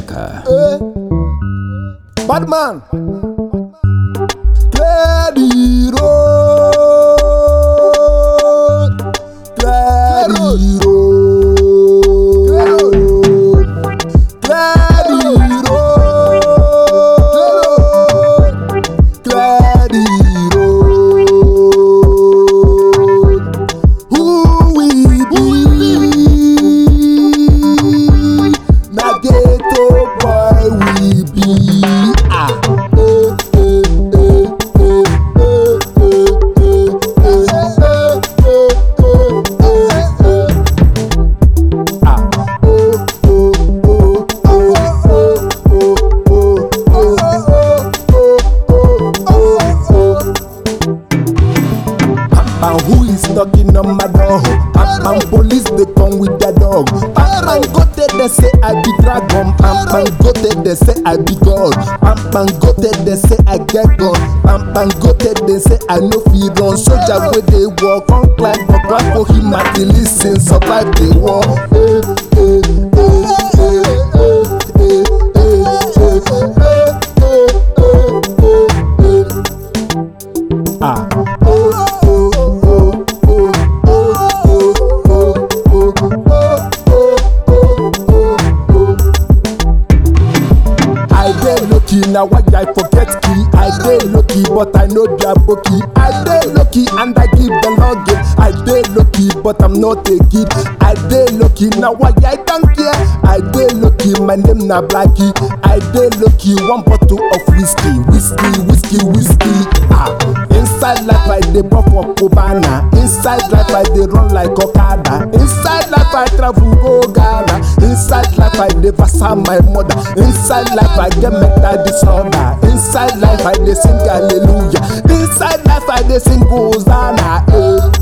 Maker. Bad man, clear the road, clear the road, clear the road, clear the road. Who we be? Na ghetto boy we be. And who is knocking on my door? And police they come with their dog. And go there they say I be dragon. And go there they say I be God. And go there they say I get gun. And go there they say I no fear run. Soldier where they walk on climb but climb for him at the listen survive the war. Now why I forget key? I dey lucky, but I know they are bookie. I dey lucky and I give them hugging. I dey lucky, but I'm not a kid. I dey lucky, now why I don't care? I dey lucky, my name na Blackie. I dey lucky, one bottle of whiskey. Inside life I dey puff for Cubana. Inside life I dey run like Okada. Inside life I travel go Ghana. Inside life I dey versa my mother. Inside life I get mental disorder. Inside life I dey sing hallelujah. Inside life I dey sing Hosanna.